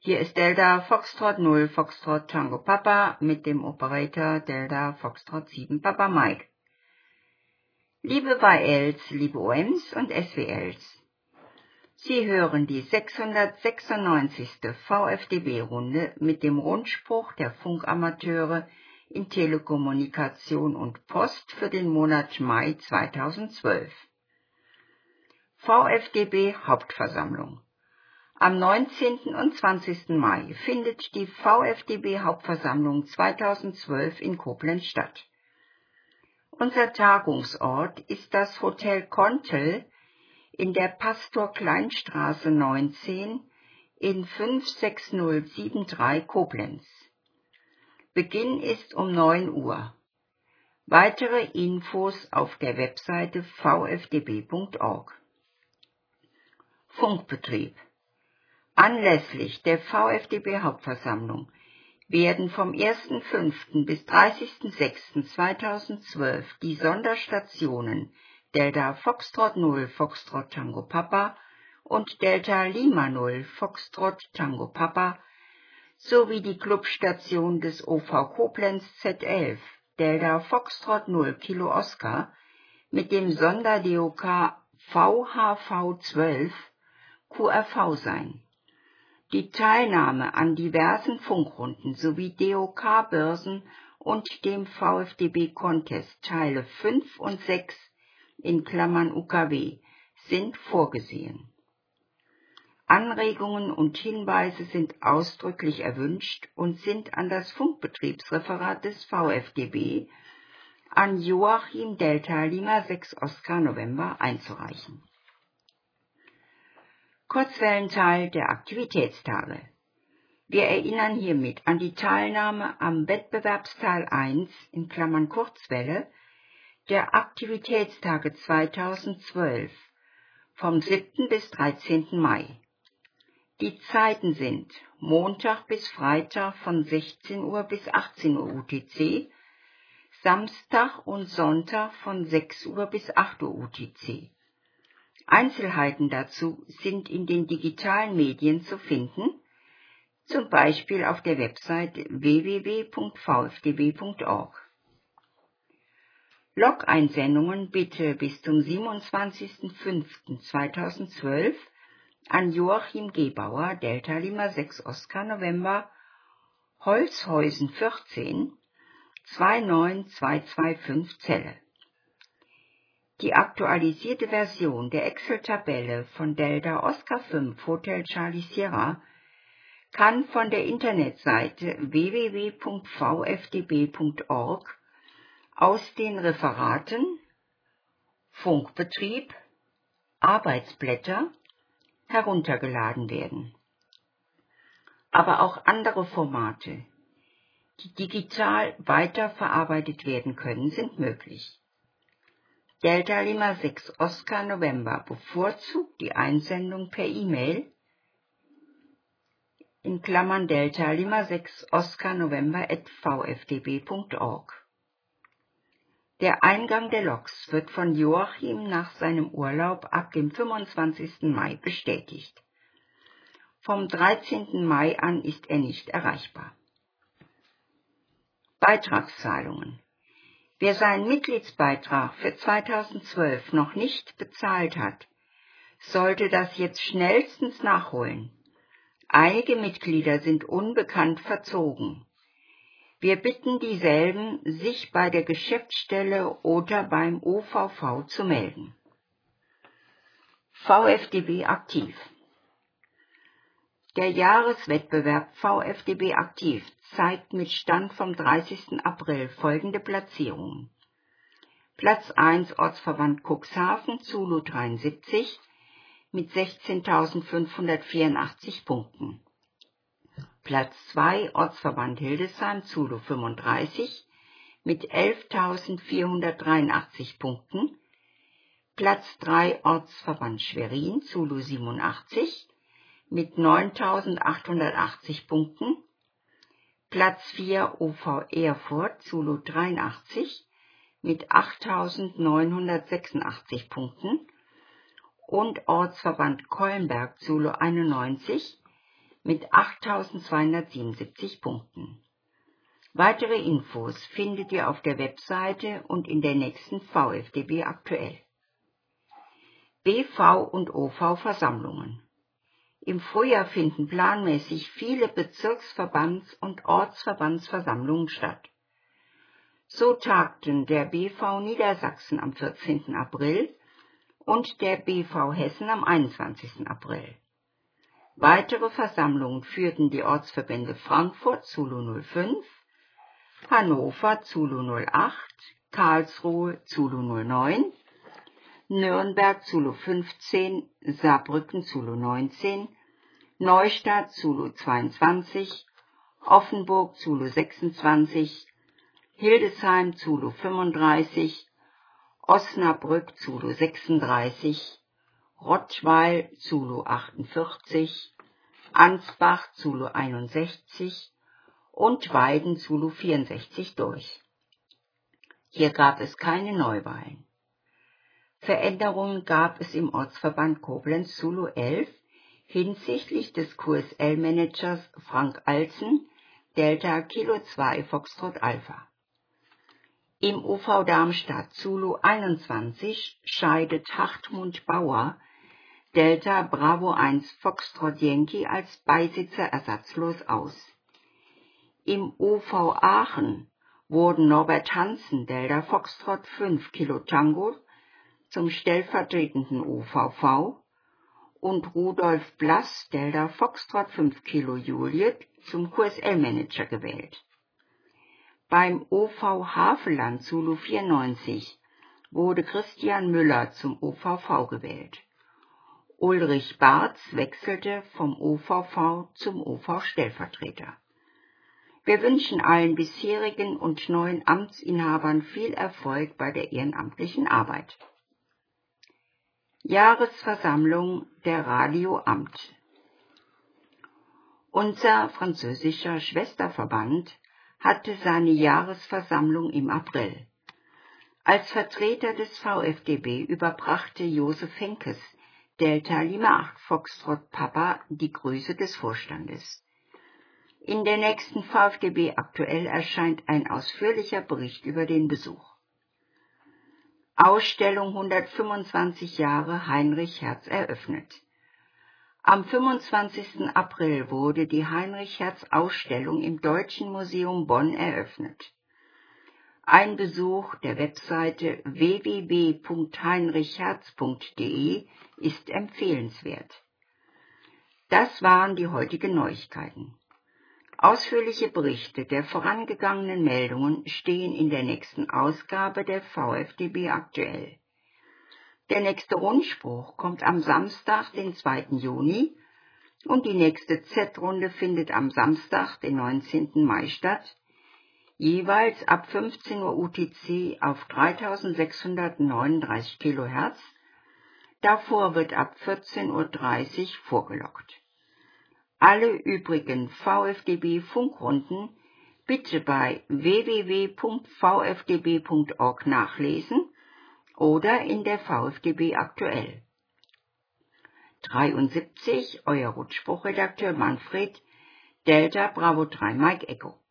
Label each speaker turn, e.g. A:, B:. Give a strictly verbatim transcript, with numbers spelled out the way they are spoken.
A: Hier ist Delta Foxtrot null Foxtrot Tango Papa mit dem Operator Delta Foxtrot sieben Papa Mike. Liebe Y Ls, liebe O Ms und S W Ls, Sie hören die sechshundertsechsundneunzigste V F D B-Runde mit dem Rundspruch der Funkamateure in Telekommunikation und Post für den Monat Mai zweitausendzwölf. V F D B Hauptversammlung. Am neunzehnten und zwanzigsten Mai findet die V F D B Hauptversammlung zweitausendzwölf in Koblenz statt. Unser Tagungsort ist das Hotel Kontel in der Pastor-Klein-Straße neunzehn in fünf sechs null sieben drei Koblenz. Beginn ist um neun Uhr. Weitere Infos auf der Webseite v f d b punkt org. Funkbetrieb. Anlässlich der V F D B Hauptversammlung werden vom ersten fünften bis dreißigsten sechsten zweitausendzwölf die Sonderstationen Delta Foxtrot null Foxtrot Tango Papa und Delta Lima null Foxtrot Tango Papa sowie die Clubstation des O V Koblenz Z elf Delta Foxtrot null Kilo Oscar mit dem Sonder-D O K V H V zwölf Q R V sein. Die Teilnahme an diversen Funkrunden sowie D O K-Börsen und dem V F D B-Contest Teile fünf und sechs in Klammern U K W sind vorgesehen. Anregungen und Hinweise sind ausdrücklich erwünscht und sind an das Funkbetriebsreferat des V F D B an Joachim Delta Lima sechs Oscar November einzureichen. Kurzwellenteil der Aktivitätstage. Wir erinnern hiermit an die Teilnahme am Wettbewerbsteil eins in Klammern Kurzwelle der Aktivitätstage zweitausendzwölf vom siebten bis dreizehnten Mai. Die Zeiten sind Montag bis Freitag von sechzehn Uhr bis achtzehn Uhr U T C, Samstag und Sonntag von sechs Uhr bis acht Uhr U T C. Einzelheiten dazu sind in den digitalen Medien zu finden, zum Beispiel auf der Website w w w punkt v f d b punkt org. Log-Einsendungen bitte bis zum siebenundzwanzigsten fünften zweitausendzwölf an Joachim Gebauer, Delta Lima sechs Oscar November, Holzhäusen vierzehn, zwei neun zwei zwei fünf Celle. Die aktualisierte Version der Excel-Tabelle von Delta Oscar fünf Hotel Charlie Sierra kann von der Internetseite w w w punkt v f d b punkt org aus den Referaten Funkbetrieb, Arbeitsblätter heruntergeladen werden. Aber auch andere Formate, die digital weiterverarbeitet werden können, sind möglich. Delta Lima sechs Oscar November bevorzugt die Einsendung per E-Mail in Klammern Delta Lima sechs Oscar November at v f d b punkt org. Der Eingang der Logs wird von Joachim nach seinem Urlaub ab dem fünfundzwanzigsten Mai bestätigt. Vom dreizehnten Mai an ist er nicht erreichbar. Beitragszahlungen. Wer seinen Mitgliedsbeitrag für zweitausendzwölf noch nicht bezahlt hat, sollte das jetzt schnellstens nachholen. Einige Mitglieder sind unbekannt verzogen. Wir bitten dieselben, sich bei der Geschäftsstelle oder beim O V V zu melden. V F D B aktiv. Der Jahreswettbewerb V F D B aktiv zeigt mit Stand vom dreißigsten April folgende Platzierungen. Platz eins Ortsverband Cuxhaven, Zulu dreiundsiebzig mit sechzehntausendfünfhundertvierundachtzig Punkten. Platz zwei Ortsverband Hildesheim, Zulu fünfunddreißig mit elftausendvierhundertdreiundachtzig Punkten. Platz drei Ortsverband Schwerin, Zulu siebenundachtzig mit neuntausendachthundertachtzig Punkten. Platz vier O V Erfurt, Zulu dreiundachtzig mit achttausendneunhundertsechsundachtzig Punkten und Ortsverband Keulenberg, Zulu einundneunzig mit achttausendzweihundertsiebenundsiebzig Punkten. Weitere Infos findet ihr auf der Webseite und in der nächsten VfDB aktuell. B V und O V-Versammlungen. Im Frühjahr finden planmäßig viele Bezirksverbands- und Ortsverbandsversammlungen statt. So tagten der B V Niedersachsen am vierzehnten April und der B V Hessen am einundzwanzigsten April. Weitere Versammlungen führten die Ortsverbände Frankfurt Zulu null fünf, Hannover Zulu null acht, Karlsruhe Zulu null neun, Nürnberg Zulu fünfzehn, Saarbrücken Zulu neunzehn, Neustadt Zulu zweiundzwanzig, Offenburg Zulu sechsundzwanzig, Hildesheim Zulu fünfunddreißig, Osnabrück Zulu sechsunddreißig, Rottweil Zulu achtundvierzig, Ansbach Zulu einundsechzig und Weiden Zulu vierundsechzig durch. Hier gab es keine Neuwahlen. Veränderungen gab es im Ortsverband Koblenz Zulu elf hinsichtlich des Q S L-Managers Frank Alzen, Delta Kilo zwei Foxtrot Alpha. Im U V Darmstadt Zulu einundzwanzig scheidet Hartmut Bauer, Delta Bravo eins Foxtrot Yankee als Beisitzer ersatzlos aus. Im U V Aachen wurden Norbert Hansen, Delta Foxtrot fünf Kilo Tango, zum stellvertretenden U V V und Rudolf Blass, Delta Foxtrot fünf Kilo Juliet, zum Q S L-Manager gewählt. Beim U V Havelland Zulu vierundneunzig wurde Christian Müller zum U V V gewählt. Ulrich Barz wechselte vom U V V zum U V-Stellvertreter. Wir wünschen allen bisherigen und neuen Amtsinhabern viel Erfolg bei der ehrenamtlichen Arbeit. Jahresversammlung der Radioamt. Unser französischer Schwesterverband hatte seine Jahresversammlung im April. Als Vertreter des VfDB überbrachte Josef Henkes, Delta Lima acht Foxtrot Papa, die Grüße des Vorstandes. In der nächsten VfDB aktuell erscheint ein ausführlicher Bericht über den Besuch. Ausstellung hundertfünfundzwanzig Jahre Heinrich Hertz eröffnet. Am fünfundzwanzigsten April wurde die Heinrich Hertz Ausstellung im Deutschen Museum Bonn eröffnet. Ein Besuch der Webseite w w w punkt heinrich hertz punkt de ist empfehlenswert. Das waren die heutigen Neuigkeiten. Ausführliche Berichte der vorangegangenen Meldungen stehen in der nächsten Ausgabe der VfDB aktuell. Der nächste Rundspruch kommt am Samstag, den zweiten Juni, und die nächste Z-Runde findet am Samstag, den neunzehnten Mai statt, jeweils ab fünfzehn Uhr U T C auf dreitausendsechshundertneununddreißig Kilohertz, davor wird ab vierzehn Uhr dreißig vorgeloggt. Alle übrigen VfDB-Funkrunden bitte bei w w w punkt v f d b punkt org nachlesen oder in der VfDB aktuell. dreiundsiebzig, euer Rundspruchredakteur Manfred, Delta Bravo drei Mike Echo.